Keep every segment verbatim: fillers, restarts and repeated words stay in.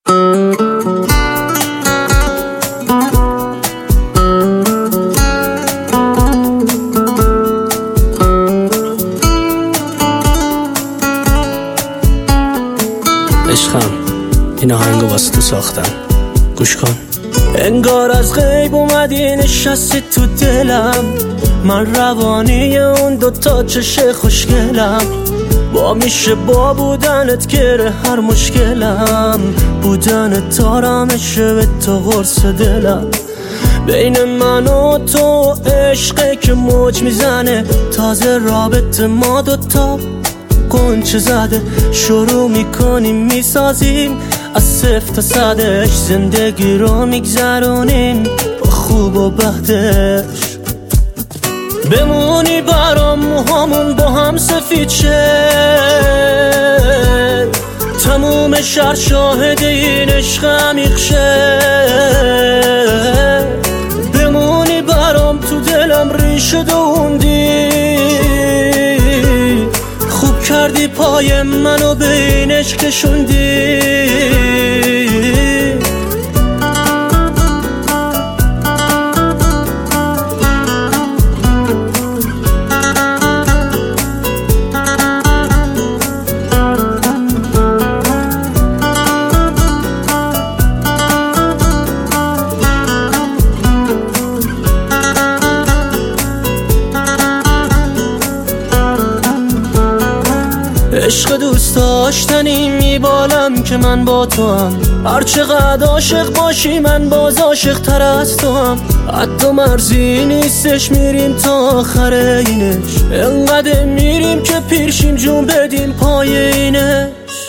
عشقم این آهنگو واسه تو ساختم، گوش کن. انگار از غیب اومدی نشستی تو دلم، من روانی اون دوتا چش خوشگلم. با میشه با بودنت گره هر مشکلم، بودنت آرامشه به تو قرص دلم. بین من و تو عشقه که موج میزنه، تازه رابطه ما دوتا قنچه زده. شروع میکنیم میسازیم از صفر تا صدش، زندگی رو میگذرونیم با خوب و بدش. بمونی برام موهامون با هم سفید شه، تموم شهر شاهد این عشق عمیق شه. بمونی برام تو دلم ریشه دووندی، خوب کردی پای منو به این عشق کشوندی. عشق دوست داشتنی میبالم که من با تو هم، هر چقدر عاشق باشی من باز عاشق تر از تو هم. حتی مرزی نیستش میریم تا آخر اینش، انقدر میریم که پیرشیم جون بدیم پای اینش.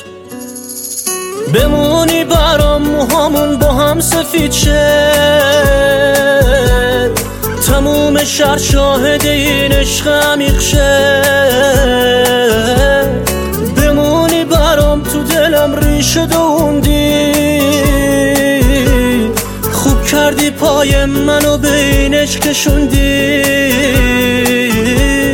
بمونی برام موهامون با هم سفید شه، تموم شهر شاهد این عشق عمیق شه. بمونی برام تو دلم ریشه دووندی، خوب کردی پای منو به این عشق کشوندی.